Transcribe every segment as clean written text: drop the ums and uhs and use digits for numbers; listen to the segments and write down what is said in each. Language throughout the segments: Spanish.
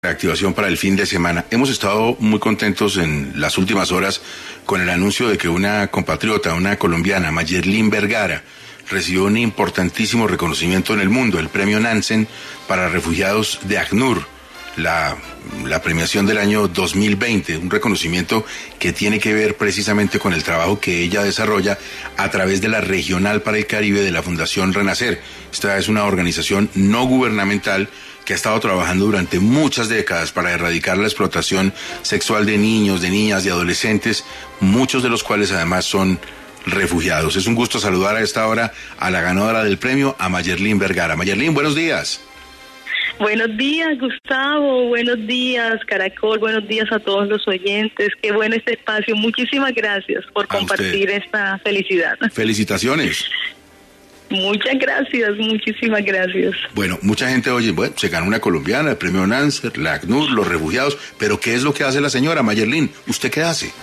Reactivación para el fin de semana. Hemos estado muy contentos en las últimas horas con el anuncio de que una compatriota, una colombiana, Mayerlin Vergara, recibió un importantísimo reconocimiento en el mundo, el premio Nansen para refugiados de ACNUR, la premiación del año 2020, un reconocimiento que tiene que ver precisamente con el trabajo que ella desarrolla a través de la Regional para el Caribe de la Fundación Renacer. Esta es una organización no gubernamental que ha estado trabajando durante muchas décadas para erradicar la explotación sexual de niños, de niñas y adolescentes, muchos de los cuales además son refugiados. Es un gusto saludar a esta hora a la ganadora del premio, a Mayerlin Vergara. Mayerlin, buenos días. Buenos días, Gustavo, buenos días, Caracol, buenos días a todos los oyentes. Qué bueno este espacio. Muchísimas gracias por compartir esta felicidad. Felicitaciones. Muchas gracias, muchísimas gracias. Bueno, mucha gente oye, bueno, se ganó una colombiana, el premio Nansen, la ACNUR, los refugiados, pero ¿qué es lo que hace la señora Mayerlin? ¿Usted qué hace?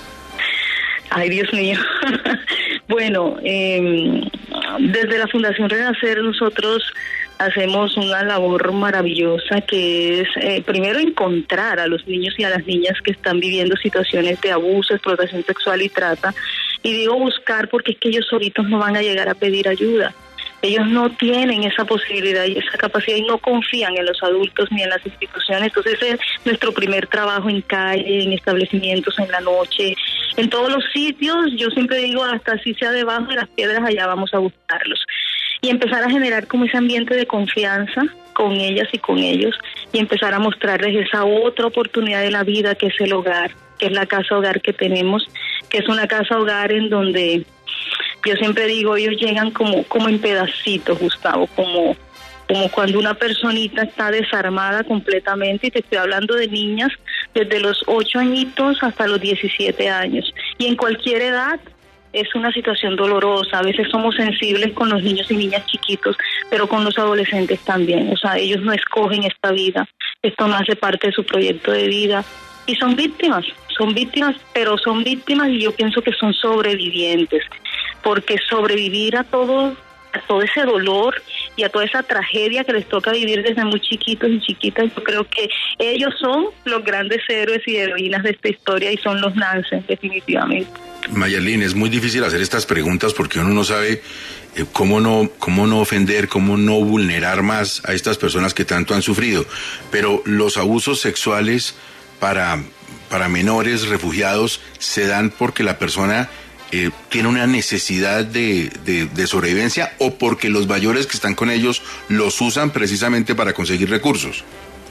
Ay, Dios mío. Bueno, desde la Fundación Renacer nosotros hacemos una labor maravillosa que es, primero, encontrar a los niños y a las niñas que están viviendo situaciones de abuso, explotación sexual y trata. Y digo buscar porque es que ellos solitos no van a llegar a pedir ayuda. Ellos no tienen esa posibilidad y esa capacidad y no confían en los adultos ni en las instituciones. Entonces es nuestro primer trabajo en calle, en establecimientos, en la noche, en todos los sitios. Yo siempre digo, hasta si sea debajo de las piedras, allá vamos a buscarlos. Y empezar a generar como ese ambiente de confianza con ellas y con ellos y empezar a mostrarles esa otra oportunidad de la vida que es el hogar, que es la casa hogar que tenemos, que es una casa hogar en donde yo siempre digo, ellos llegan como en pedacitos, Gustavo, como cuando una personita está desarmada completamente, y te estoy hablando de niñas desde los 8 añitos hasta los 17 años, y en cualquier edad. Es una situación dolorosa, a veces somos sensibles con los niños y niñas chiquitos, pero con los adolescentes también, o sea, ellos no escogen esta vida, esto no hace parte de su proyecto de vida, y son víctimas, pero son víctimas y yo pienso que son sobrevivientes, porque sobrevivir a todo ese dolor y a toda esa tragedia que les toca vivir desde muy chiquitos y chiquitas, yo creo que ellos son los grandes héroes y heroínas de esta historia y son los Nansen, definitivamente. Mayerlin, es muy difícil hacer estas preguntas porque uno no sabe cómo no ofender, cómo no vulnerar más a estas personas que tanto han sufrido. Pero los abusos sexuales para menores refugiados se dan porque la persona tiene una necesidad de sobrevivencia o porque los mayores que están con ellos los usan precisamente para conseguir recursos.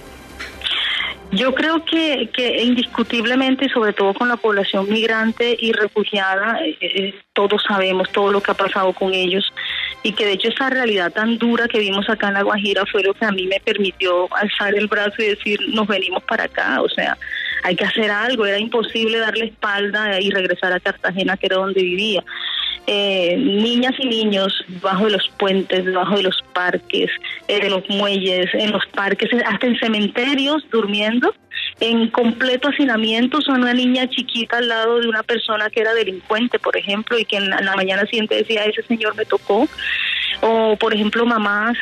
Yo creo que indiscutiblemente, sobre todo con la población migrante y refugiada, todos sabemos todo lo que ha pasado con ellos y que de hecho esa realidad tan dura que vimos acá en La Guajira fue lo que a mí me permitió alzar el brazo y decir, nos venimos para acá, o sea, hay que hacer algo, era imposible darle espalda y regresar a Cartagena, que era donde vivía. Niñas y niños debajo de los puentes, debajo de los parques, de los muelles, en los parques, hasta en cementerios, durmiendo en completo hacinamiento. Son una niña chiquita al lado de una persona que era delincuente, por ejemplo, y que en la mañana siguiente decía, ese señor me tocó. O, por ejemplo, mamás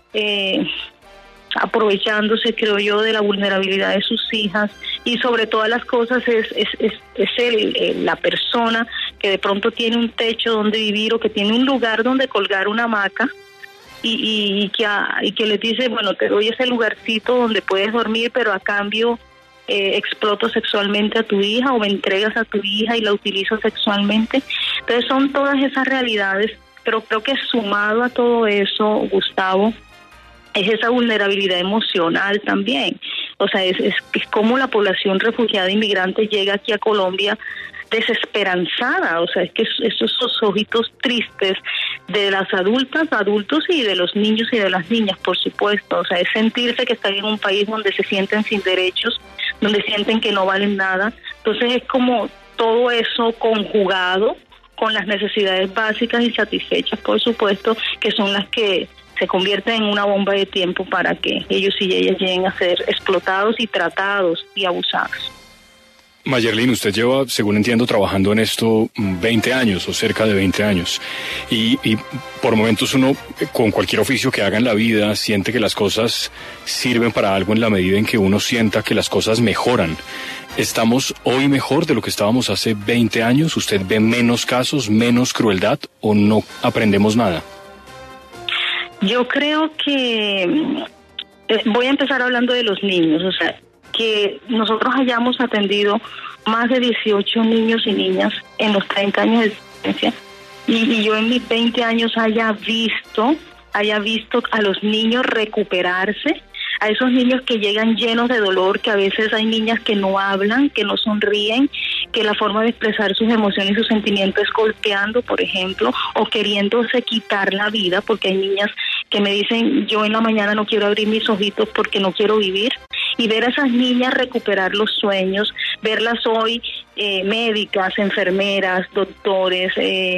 aprovechándose, creo yo, de la vulnerabilidad de sus hijas, y sobre todas las cosas es la persona que de pronto tiene un techo donde vivir o que tiene un lugar donde colgar una hamaca y que le dice, bueno, te doy ese lugarcito donde puedes dormir, pero a cambio exploto sexualmente a tu hija o me entregas a tu hija y la utilizo sexualmente. Entonces son todas esas realidades, pero creo que sumado a todo eso, Gustavo, es esa vulnerabilidad emocional también. O sea, es como la población refugiada e inmigrante llega aquí a Colombia desesperanzada. O sea, es que esos ojitos tristes de las adultos y de los niños y de las niñas, por supuesto. O sea, es sentirse que están en un país donde se sienten sin derechos, donde sienten que no valen nada. Entonces es como todo eso conjugado con las necesidades básicas y satisfechas, por supuesto, que son las que se convierten en una bomba de tiempo para que ellos y ellas lleguen a ser explotados y tratados y abusados. Mayerlin, usted lleva, según entiendo, trabajando en esto 20 años o cerca de 20 años. Y por momentos uno, con cualquier oficio que haga en la vida, siente que las cosas sirven para algo en la medida en que uno sienta que las cosas mejoran. ¿Estamos hoy mejor de lo que estábamos hace 20 años? ¿Usted ve menos casos, menos crueldad o no aprendemos nada? Yo creo que voy a empezar hablando de los niños, o sea, que nosotros hayamos atendido más de 18 niños y niñas en los 30 años de existencia y yo en mis 20 años haya visto a los niños recuperarse, a esos niños que llegan llenos de dolor, que a veces hay niñas que no hablan, que no sonríen, que la forma de expresar sus emociones y sus sentimientos es golpeando, por ejemplo, o queriéndose quitar la vida, porque hay niñas que me dicen, yo en la mañana no quiero abrir mis ojitos porque no quiero vivir, y ver a esas niñas recuperar los sueños, verlas hoy médicas, enfermeras, doctores,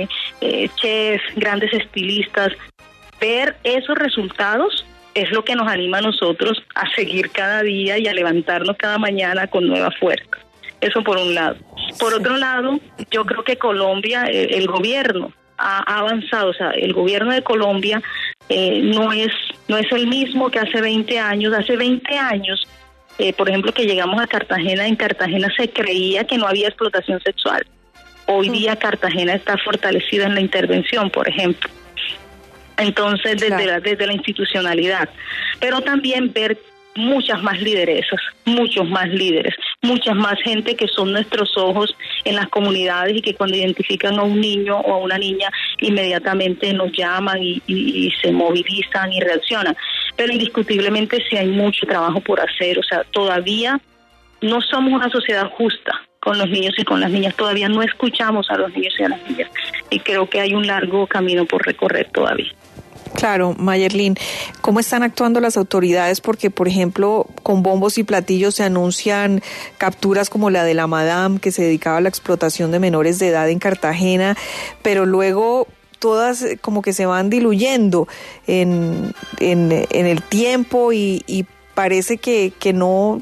chefs, grandes estilistas, ver esos resultados es lo que nos anima a nosotros a seguir cada día y a levantarnos cada mañana con nueva fuerza. Eso por un lado. Por otro lado, yo creo que Colombia, el gobierno ha avanzado, o sea, el gobierno de Colombia no es el mismo que hace 20 años. Hace 20 años, por ejemplo, que llegamos a Cartagena, en Cartagena se creía que no había explotación sexual. Hoy día Cartagena está fortalecida en la intervención, por ejemplo. Entonces, desde la institucionalidad, pero también ver muchas más lideresas, muchos más líderes, muchas más gente que son nuestros ojos en las comunidades y que cuando identifican a un niño o a una niña inmediatamente nos llaman y se movilizan y reaccionan. Pero indiscutiblemente sí hay mucho trabajo por hacer, o sea, todavía no somos una sociedad justa con los niños y con las niñas, todavía no escuchamos a los niños y a las niñas y creo que hay un largo camino por recorrer todavía. Claro, Mayerlin, ¿cómo están actuando las autoridades? Porque, por ejemplo, con bombos y platillos se anuncian capturas como la de la Madame, que se dedicaba a la explotación de menores de edad en Cartagena, pero luego todas como que se van diluyendo en el tiempo y parece que no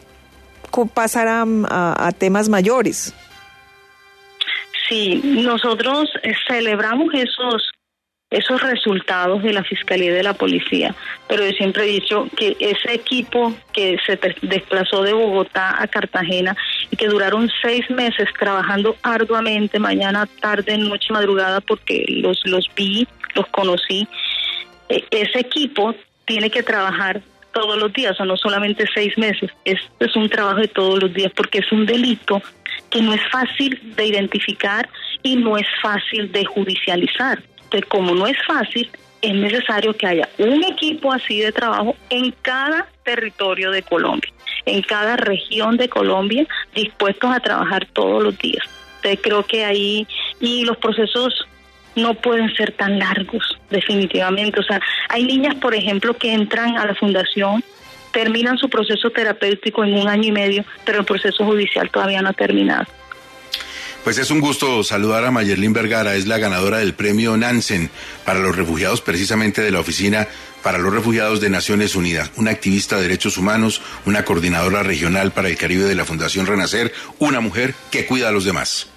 pasarán a temas mayores. Sí, nosotros celebramos esos resultados de la Fiscalía y de la Policía, pero yo siempre he dicho que ese equipo que se desplazó de Bogotá a Cartagena y que duraron 6 meses trabajando arduamente, mañana, tarde, noche, madrugada, porque los vi, los conocí, ese equipo tiene que trabajar todos los días, o no solamente 6 meses, es un trabajo de todos los días, porque es un delito que no es fácil de identificar y no es fácil de judicializar. Entonces, como no es fácil, es necesario que haya un equipo así de trabajo en cada territorio de Colombia, en cada región de Colombia, dispuestos a trabajar todos los días. Entonces, creo que ahí, y los procesos no pueden ser tan largos, definitivamente. O sea, hay niñas, por ejemplo, que entran a la fundación, terminan su proceso terapéutico en 1 año y medio, pero el proceso judicial todavía no ha terminado. Pues es un gusto saludar a Mayerlin Vergara, es la ganadora del premio Nansen para los refugiados, precisamente de la Oficina para los Refugiados de Naciones Unidas, una activista de derechos humanos, una coordinadora regional para el Caribe de la Fundación Renacer, una mujer que cuida a los demás.